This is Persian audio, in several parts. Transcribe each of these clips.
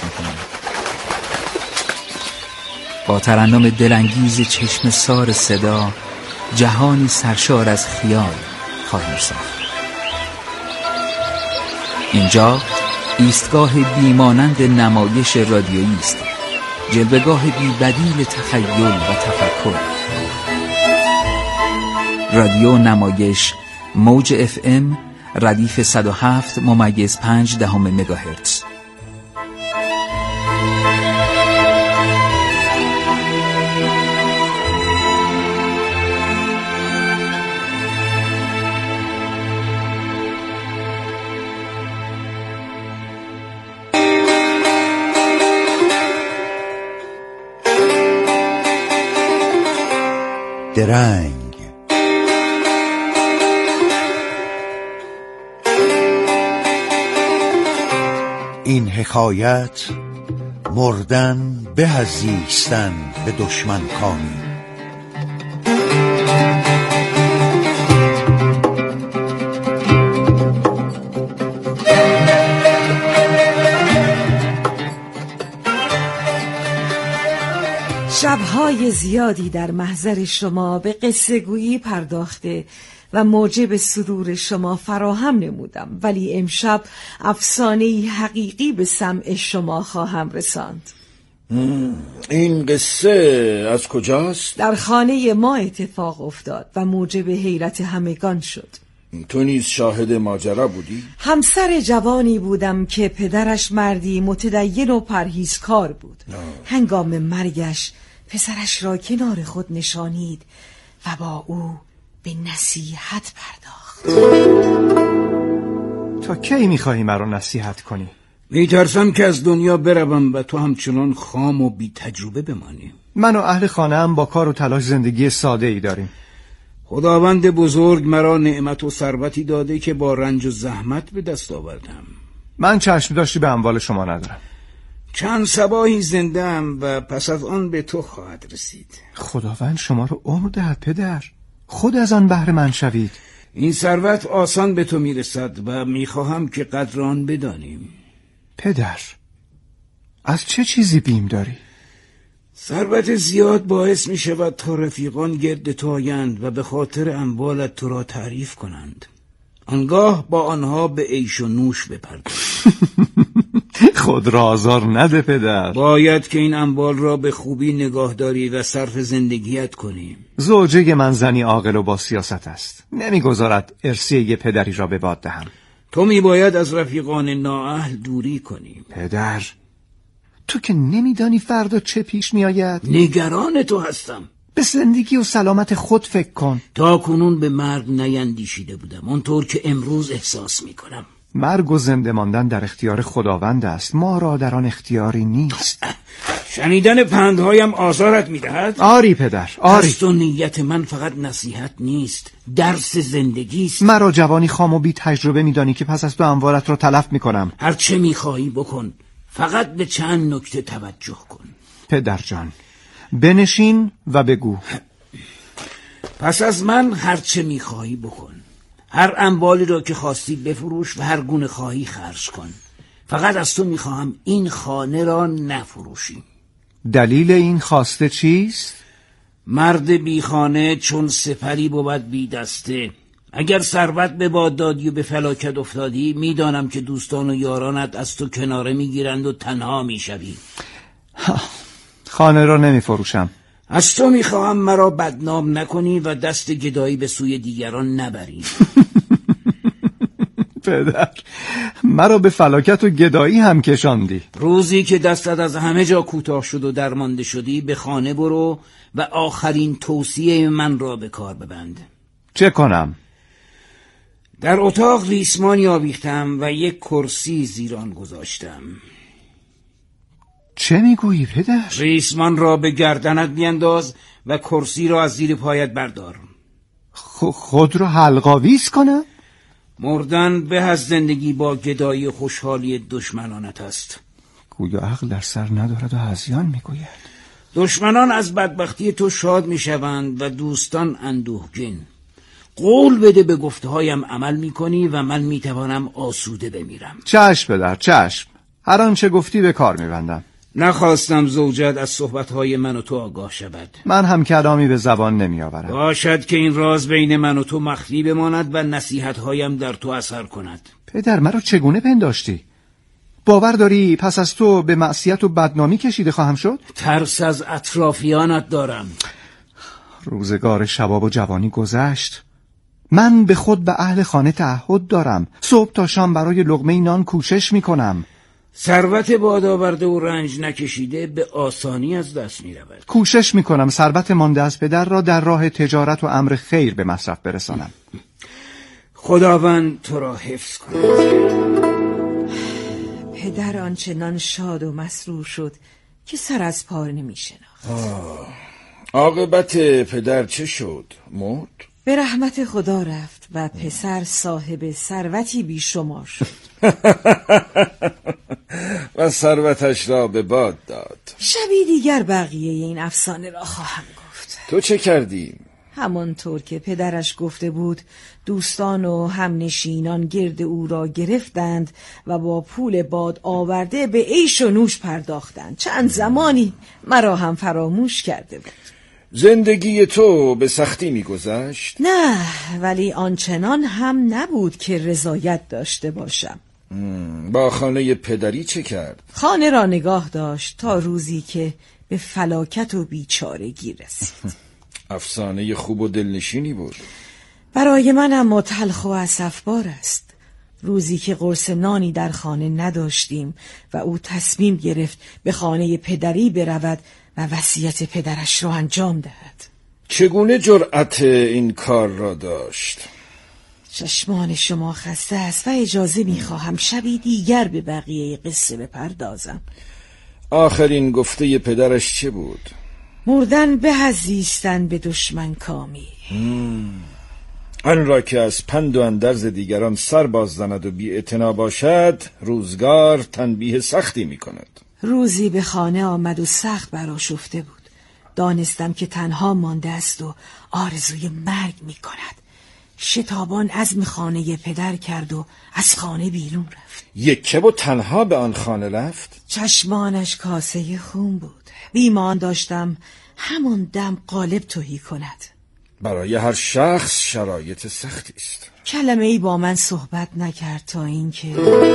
میکنیم. با ترنم دلانگیز چشم سار صدا جهانی سرشار از خیال خواهیم ساخت. اینجا ایستگاه بیمانند نمایش رادیویی است، جلوه‌گاه بی‌بدیل تخیل و تفکر. رادیو نمایش موج FM ردیف 107.5 مگاهرتز. درنگ. این حکایت مردن به از زیستن به دشمن کامی. شب‌های زیادی در محضر شما به قصه گویی پرداخته و موجب سرور شما فراهم نمودم، ولی امشب افسانه‌ای حقیقی به سمع شما خواهم رساند. این قصه از کجاست؟ در خانه ما اتفاق افتاد و موجب حیرت همگان شد. تو نیز شاهد ماجرا بودی؟ همسر جوانی بودم که پدرش مردی متدین و پرهیزکار بود. هنگام مرگش پسرش را کنار خود نشانید و با او به نصیحت پرداخت. تا کی میخواهی مرا نصیحت کنی؟ میترسم که از دنیا بروم و تو همچنان خام و بی تجربه بمانی. من و اهل خانه‌ام با کار و تلاش زندگی ساده ای داریم. خداوند بزرگ مرا نعمت و ثروتی داده که با رنج و زحمت به دست آوردم. من چشم داشتی به اموال شما ندارم. چند صباحی زنده‌ام و پس از آن به تو خواهد رسید. خداوند شما رو عمر دهد پدر، خود از آن بهره مند شوید. این ثروت آسان به تو میرسد و میخواهم که قدر آن بدانیم. پدر، از چه چیزی بیم داری؟ ثروت زیاد باعث می شود تا رفیقان گرد تو آیند و به خاطر اموالت تو را تعریف کنند. آنگاه با آنها به عیش و نوش بپرداز. خود را آزار نده پدر. باید که این اموال را به خوبی نگاهداری و صرف زندگیت کنیم. زوجه من زنی عاقل و با سیاست است، نمیگذارد ارثیه پدری را به باد دهم. تو میباید از رفیقان نااهل دوری کنی. پدر، تو که نمیدانی فردا چه پیش میآید. نگران تو هستم. به زندگی و سلامت خود فکر کن. تا کنون به مرگ نیندیشیده بودم، اونطور که امروز احساس میکنم. مرگ و زنده ماندن در اختیار خداوند است، ما را در آن اختیاری نیست. شنیدن پندهایم آزارت میدهد؟ آری پدر، آری. قصد و نیت من فقط نصیحت نیست، درس زندگی است. مرا جوانی خام و بی تجربه میدانی که پس از تو اموالت را تلف میکنم. هر چه میخواهی بکن، فقط به چند نکته توجه کن. پدر جان، بنشین و بگو. پس از من هر چه میخواهی بکن. هر اموالی را که خواستی بفروش و هر گونه خواهی خرج کن. فقط از تو میخواهم این خانه را نفروشی. دلیل این خواسته چیست؟ مرد بی خانه چون سپری بود بی دسته. اگر ثروت به باد دادی و به فلاکت افتادی، میدانم که دوستان و یارانت از تو کناره میگیرند و تنها میشوی. خانه را نمیفروشم. از تو میخواهم مرا بدنام نکنی و دست گدایی به سوی دیگران نبری. پدر، مرا به فلاکت و گدایی هم کشاندی. روزی که دستت از همه جا کوتاه شد و درمانده شدی، به خانه برو و آخرین توصیه من را به کار ببند. چه کنم؟ در اتاق ریسمانی آویختم و یک کرسی زیر آن گذاشتم. چه میگویی پدر؟ ریسمان را به گردنت بینداز و کرسی را از زیر پایت بردار. خود را حلق‌آویز کنم؟ مردن به از زندگی با گدایی خوشحالی دشمنانت است. گویا عقل در سر ندارد و هذیان میگوید. دشمنان از بدبختی تو شاد میشوند و دوستان اندوهگین. قول بده به گفته‌هایم عمل میکنی و من میتوانم آسوده بمیرم. چشم پدر، چشم. هر آنچه گفتی به کار میبندم. نخواستم زوجت از صحبتهای من و تو آگاه شود. من هم کلامی به زبان نمیآورم. باشد که این راز بین من و تو مخفی بماند و نصیحتهایم در تو اثر کند. پدر، مرا چگونه پنداشتی؟ باور داری پس از تو به معصیت و بدنامی کشیده خواهم شد؟ ترس از اطرافیانت دارم. روزگار شباب و جوانی گذشت. من به خود به اهل خانه تعهد دارم. صبح تا شام برای لقمه نان کوشش میکنم. ثروت بادآورده و رنج نکشیده به آسانی از دست می رود. کوشش میکنم ثروت مانده از پدر را در راه تجارت و امر خیر به مصرف برسانم. خداوند تو را حفظ کند. پدر آنچنان شاد و مسرور شد که سر از پا نمی شناخت. عاقبت پدر چه شد؟ مرد؟ به رحمت خدا رفت و پسر صاحب ثروتی بیشمار شد. و ثروتش را به باد داد. شبی دیگر بقیه این افسانه را خواهم گفت. تو چه کردی؟ همانطور که پدرش گفته بود دوستان و همنشینان گرد او را گرفتند و با پول باد آورده به عیش و نوش پرداختند. چند زمانی مرا هم فراموش کرده بود. زندگی تو به سختی می‌گذشت؟ نه، ولی آنچنان هم نبود که رضایت داشته باشم. با خانه پدری چه کرد؟ خانه را نگاه داشت تا روزی که به فلاکت و بیچارگی رسید. افسانه خوب و دلنشینی بود. برای من اما تلخ و اسفبار است. روزی که قرص نانی در خانه نداشتیم و او تصمیم گرفت به خانه پدری برود و وصیت پدرش را انجام دهد. چگونه جرأت این کار را داشت؟ چشمان شما خسته است و اجازه می‌خواهم شبی دیگر به بقیه قصه بپردازم. آخرین گفته پدرش چه بود؟ مردن به از زیستن به دشمن کامی. آن را که از پند و اندرز دیگران سر باز زند و بی‌اعتنا باشد روزگار تنبیه سختی می‌کند. روزی به خانه آمد و سخت برآشفته بود. دانستم که تنها مانده است و آرزوی مرگ می‌کند. شتابان عزم خانه پدر کرد و از خانه بیرون رفت. یکه و تنها به آن خانه رفت؟ چشمانش کاسه خون بود. بیمان داشتم همان دم قالب تهی کند. برای هر شخص شرایط سختی است. کلمه ای با من صحبت نکرد تا اینکه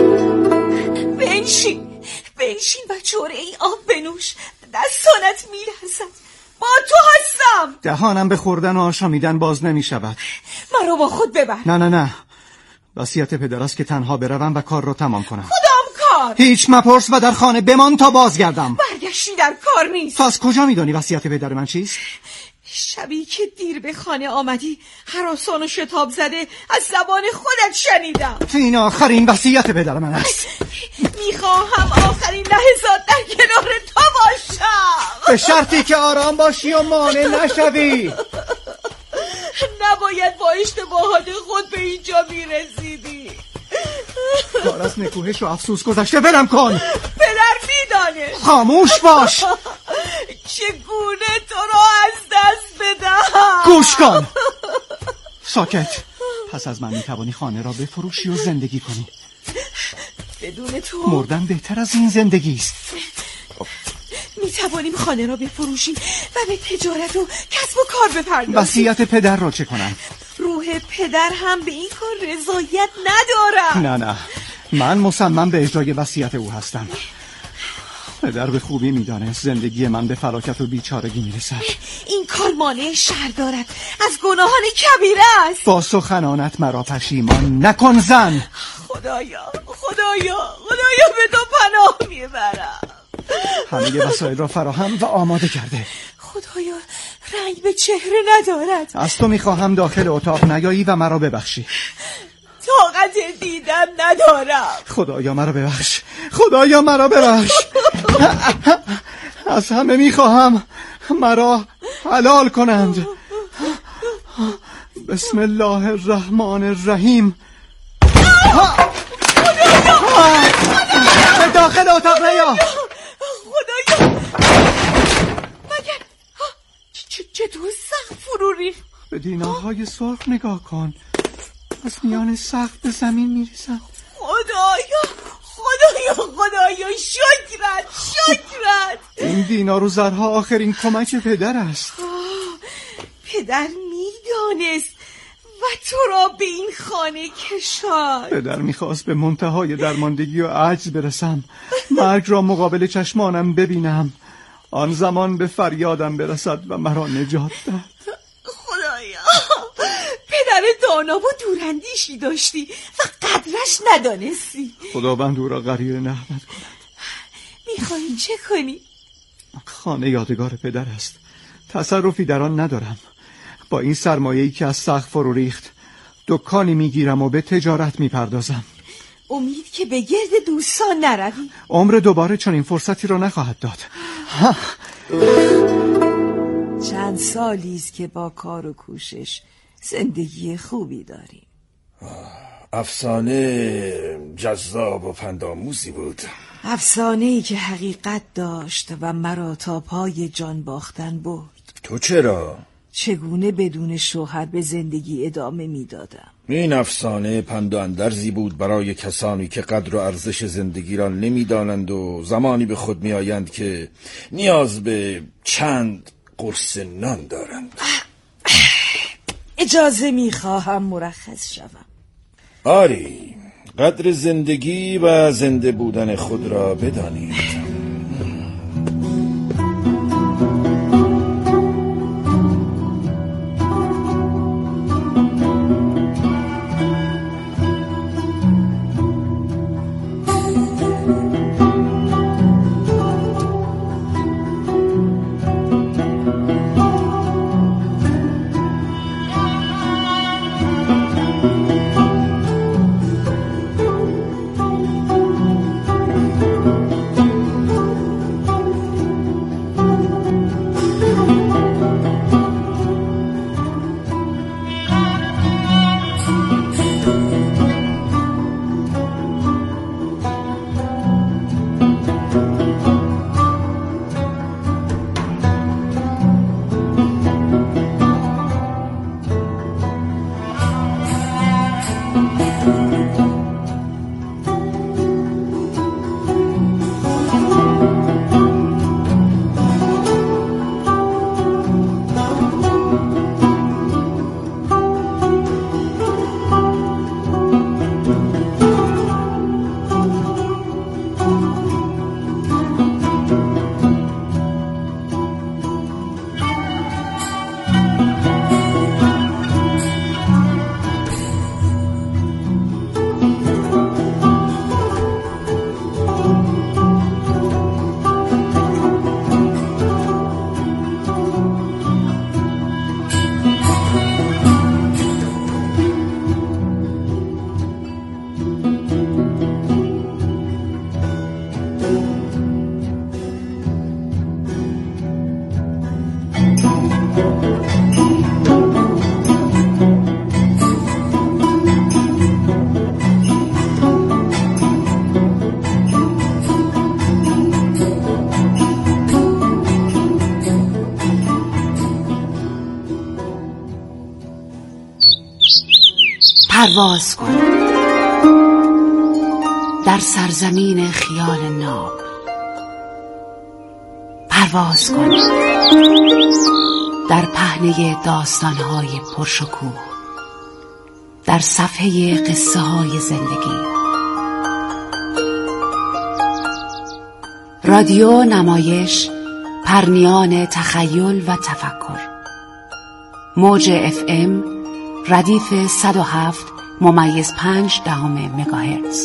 بنشین و چوره ای آب بنوش، دستانت میلرزد. با تو هستم. دهانم به خوردن و آشامیدن باز نمی شود. مرا با خود ببر. نه وصیت پدر است که تنها بروم و کار را تمام کنم. کدام کار؟ هیچ مپرس و در خانه بمان تا بازگردم. برگشتی در کار نیست. تو از کجا میدانی وصیت پدر من چیست؟ شبی که دیر به خانه آمدی هراسان و شتاب زده از زبان خودت شنیدم. این آخرین وصیت پدر من است. میخواهم آخرین لحظات در کنار تو باشم، به شرطی که آرام باشی و مانع نشوی. نباید با اشتباهات خود به اینجا میرسیدی. کار از نکوهش و افسوس گذشته، ولم کن. پدر میدانه. خاموش باش. چگونه تو را از دست بدهم؟ گوش کن. ساکت. پس از من میتوانی خانه را بفروشی و زندگی کنی. بدون تو مردن بهتر از این زندگی است. میتوانیم خانه را بفروشیم و به تجارت و کسب و کار بپردازیم. وصیت پدر را چه کنم؟ روح پدر هم به این کار رضایت ندارد. نه من مصمم به اجرای وصیت او هستم. پدر به خوبی میدانست زندگی من به فلاکت و بیچارگی میرسد. این کار مانع شر دارد، از گناهان کبیره است. با سخنانت مرا پشیمان نکن زن. خدایا به تو پناه میبرم. همه وسایل را فراهم و آماده کرده. خدایا رنگ به چهره ندارد. از تو میخواهم داخل اتاق نیایی و مرا ببخشی. طاقت دیدن ندارم. خدایا مرا ببخش. از همه میخواهم مرا حلال کنند. بسم الله الرحمن الرحیم. به داخل اتاق نیا. خدایا مگر چطور سقف فرو ریخت؟ به دیناهای سرخ نگاه کن، از میان سقف به زمین میریزم. خدایا خدایا شکرت. این دینار و زرها آخرین کمک پدر است. پدر میدانست و تو را به این خانه کشاد. پدر میخواست به منتهای درماندگی و عجز برسم، مرگ را مقابل چشمانم ببینم، آن زمان به فریادم برسد و مرا نجات دهد. خدایا، پدر دانا و دوراندیشی داشتی و قدرش ندانستی. خداوند او را غریق نعمت کند. میخواهی چه کنی؟ خانه یادگار پدر است، تصرفی در آن ندارم. با این سرمایه‌ای که از سقف فرو ریخت دکانی میگیرم و به تجارت میپردازم. امید که به گرد دوستان نروی. عمر دوباره چنین فرصتی را نخواهد داد. چند سالی است که با کار و کوشش زندگی خوبی داریم. افسانه جذاب و پندآموزی بود. افسانه‌ای که حقیقت داشت و مرا تا پای جان باختن برد. تو چرا؟ چگونه بدون شوهر به زندگی ادامه میدادم؟ این افسانه پند و اندرزی بود برای کسانی که قدر و ارزش زندگی را نمیدانند و زمانی به خود میآیند که نیاز به چند قرص نان دارند. اجازه میخواهم مرخص شوم. آری، قدر زندگی و زنده بودن خود را بدانید. پرواز کن در سرزمین خیال ناب، پرواز کن در پهنه داستانهای پرشکوه، در صفحه قصه های زندگی. رادیو نمایش، پرنیان تخیل و تفکر. موج FM ردیف 107.5 مگاهرتز.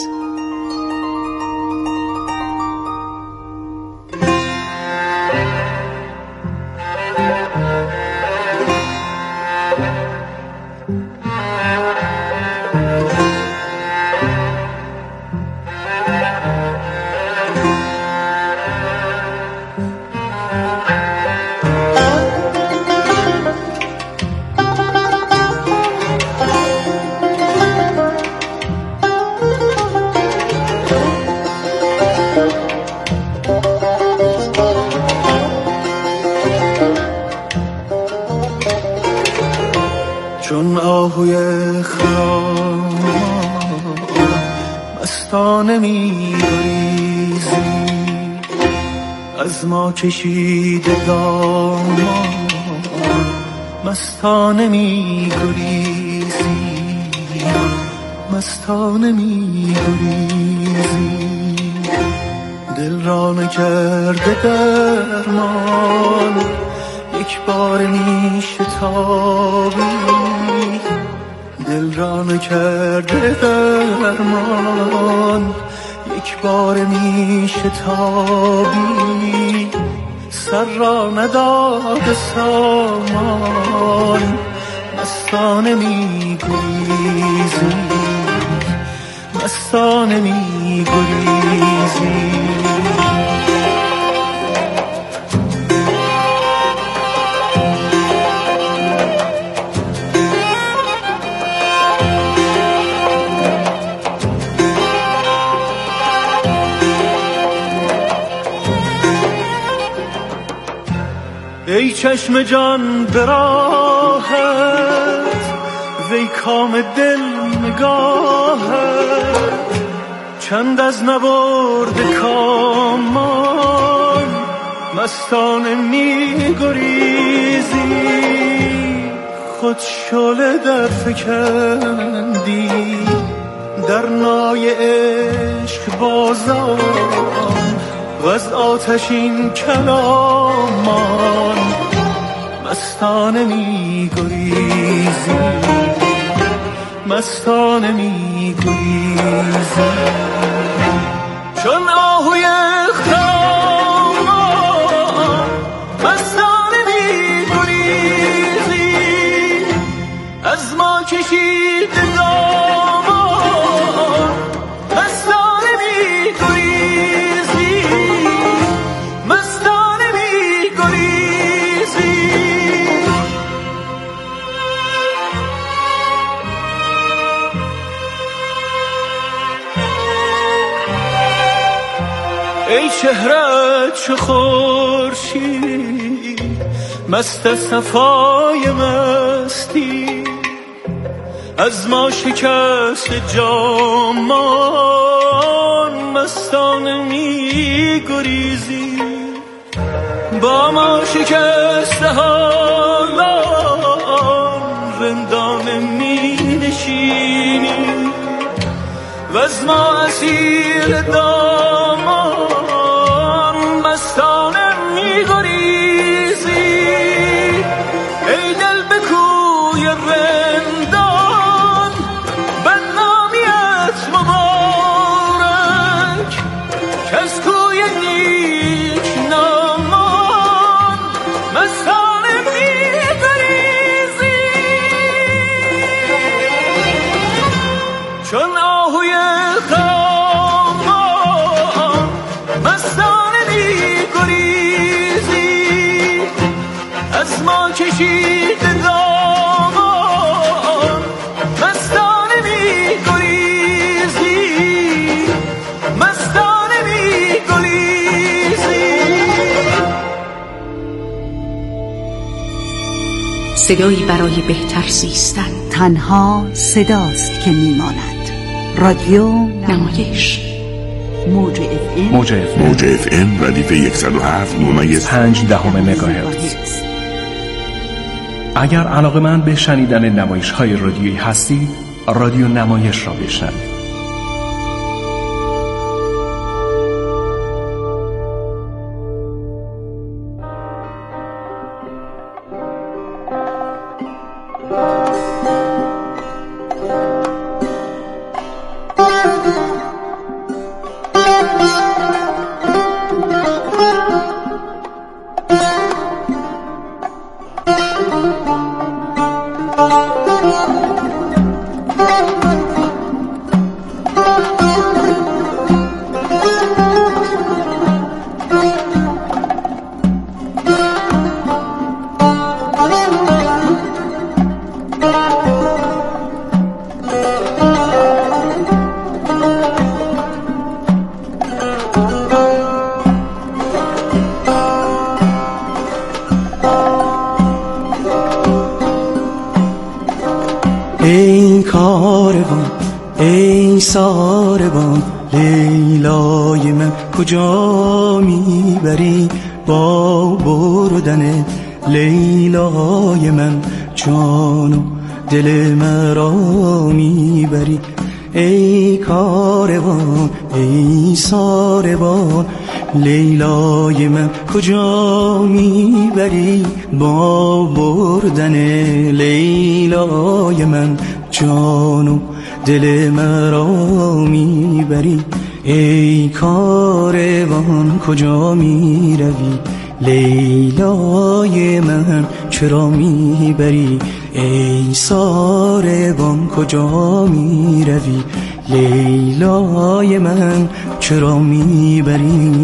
چون آهوی خرام مست مستانه می‌گریزی، از ما کشیده دامان مستانه می‌گریزی، مستانه می‌گریزی. دل را نکرده درمان، یک بار میشتابی، دل را نکرده درمان، یک بار میشتابی. سر را نداده سامان، مستانه می‌گریزی، مستانه می‌گریزی. ای چشم جان به راحت، وی کام دل نگاهت، چند از نبرد کامان مستانه می‌گریزی. خود شعله در فکندی در نای عشق بازان، و از آتشین کلامان مستانه می‌گریزی، مستانه می‌گریزی. چون آهوی خرامان مستانه می‌گریزی، از ما کشید دامان مستانه می‌گریزی، مستانه می‌گریزی. ای چهرت چو خورشید مست صفای مستی، از ما شکست جامان مستانه می‌گریزی. با ما شکسته حالان رندانه می‌نشینی، و از ما اسیر دامان مستانه می‌گریزی. ای دل به کوی رندان بدنامیت مبارک، کز کوی نیک نامان مستانه می‌گریزی. چون آهوی خرامان مستانه می‌گریزی، از ما کشید دامان مستانه می‌گریزی، مستانه می‌گریزی. صدایی برای بهتر زیستن. تنها صداست که میماند. رادیو نمایش. موج اف ام ردیف 107.5 مگاهرتز. اگر علاقه‌مند به شنیدن نمایش‌های رادیویی هستید، رادیو نمایش را بشنوید. ای کاروان ای ساربان لیلای من کجا میبری با بردن لیلای من جان و دل مرا میبری ای کاروان ای ساربان لیلای من کجا میبری با بردن لیلای من جان و دل مرا میبری ای کاروان کجا میروی لیلای من چرا میبری ای ساربان کجا میروی لیلای من چرا میبری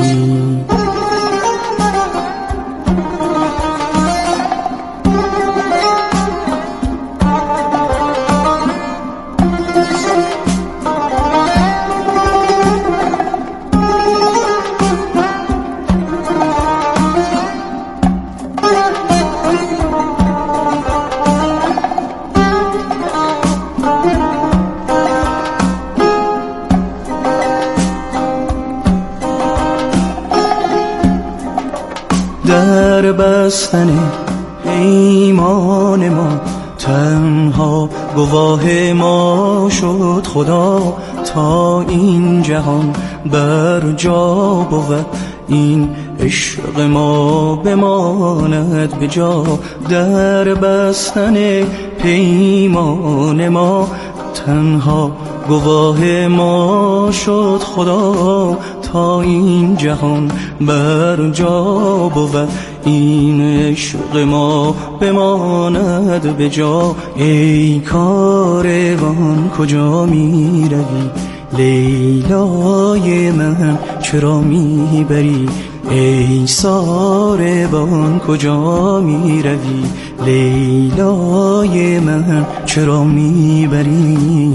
در بستن ایمان ما تنها گواه ما شد خدا تا این جهان بر جا بود این عشق ما بماند به جا در بستن پیمان ما تنها گواه ما شد خدا تا این جهان بر جا بود این عشق ما بماند به جا ای کاروان کجا می روی لیلای من چرا می بری ای ساربان کجا می روی لیلای من چرا می بری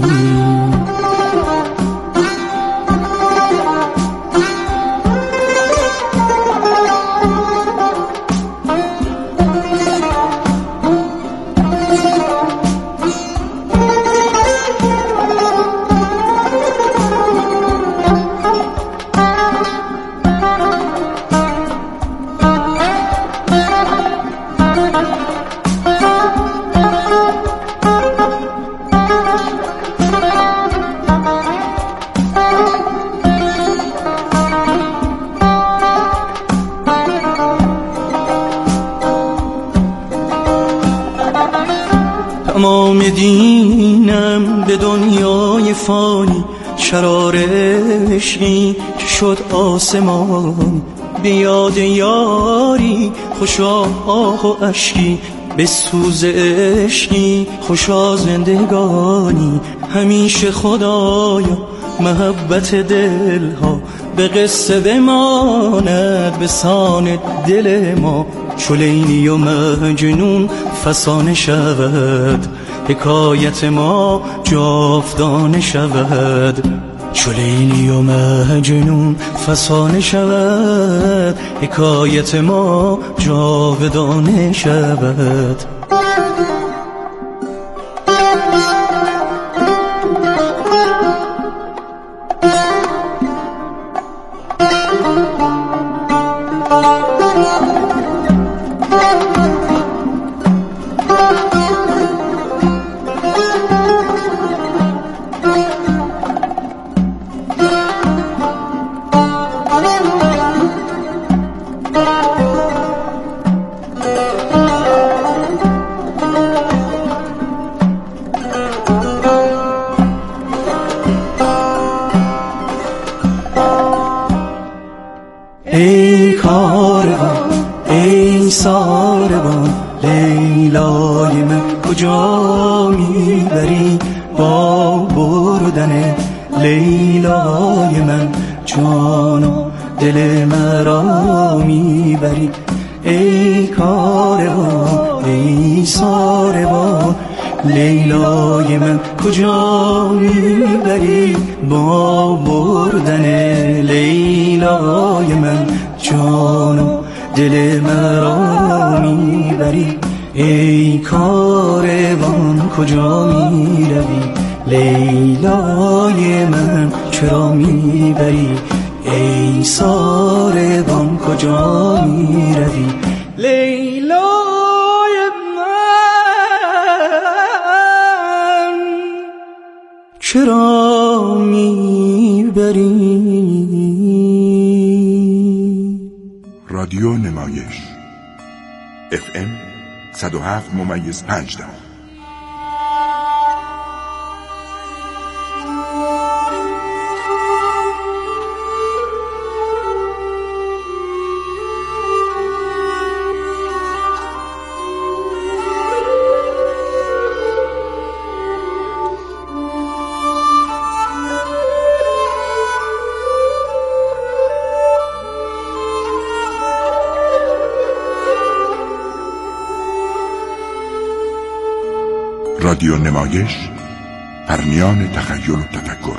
تمام دینم به دنیای فانی شرار عشقی که شد آسمان به یاد یاری خوشا آه و اشکی به سوز عشقی خوشا زندگانی همیشه خدایا محبت دلها به قصه بماند به سان دل ما چو لیلی و مجنون فسانه شود حکایت ما جاودانه شود چو لیلی و مجنون فسانه شود حکایت ما جاودانه شود ای کاروان ای ساربان لیلای من کجا میبری با بردن لیلای من جان و دل مرا میبری ای کاروان ای ساربان لیلای من کجا میبری با بردن لیلای من جان و دل مرا میبری ای کاروان کجا میروی لیلای من چرا میبری ای ساربان کجا میروی لیلای من چرا میبری. رادیو نمایش FM 107.5. رادیو نمایش پرمیان تخیل و تفکر.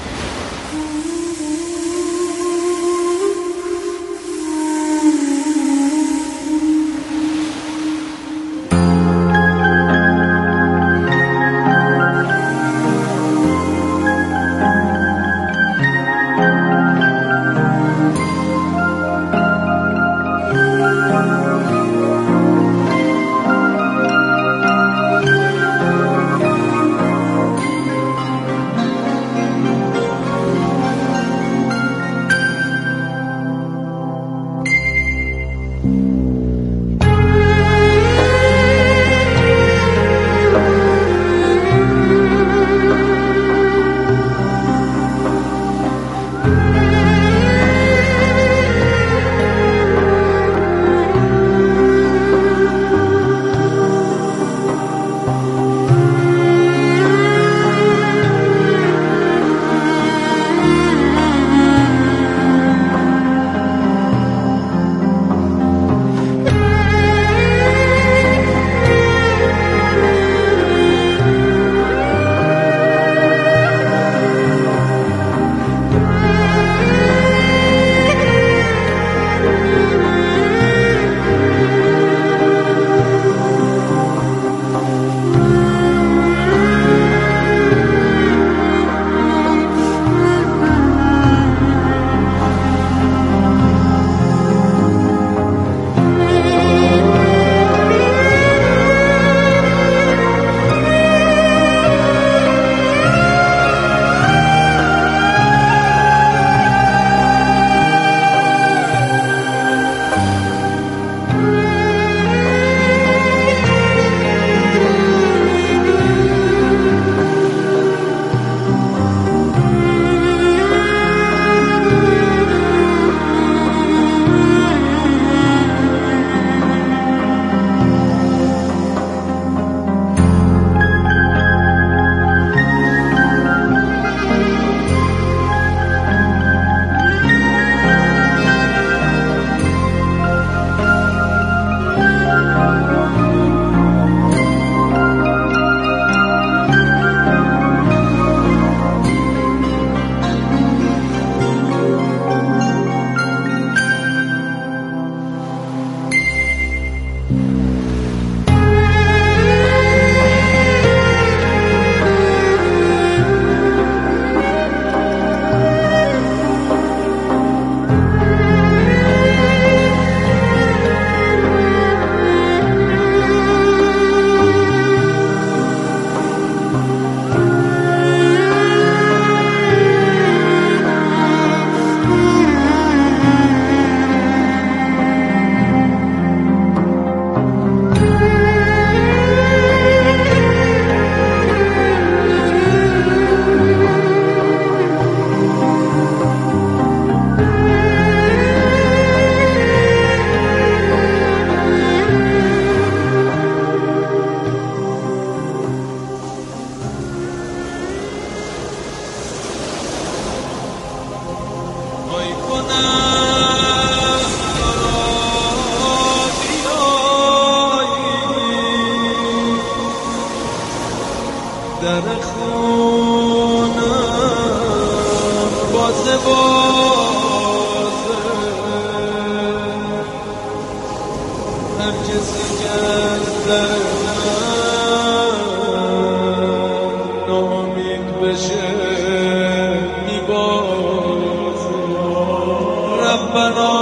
در خونم بازه هر کسی که از در من نامید بشه میبازه ربنا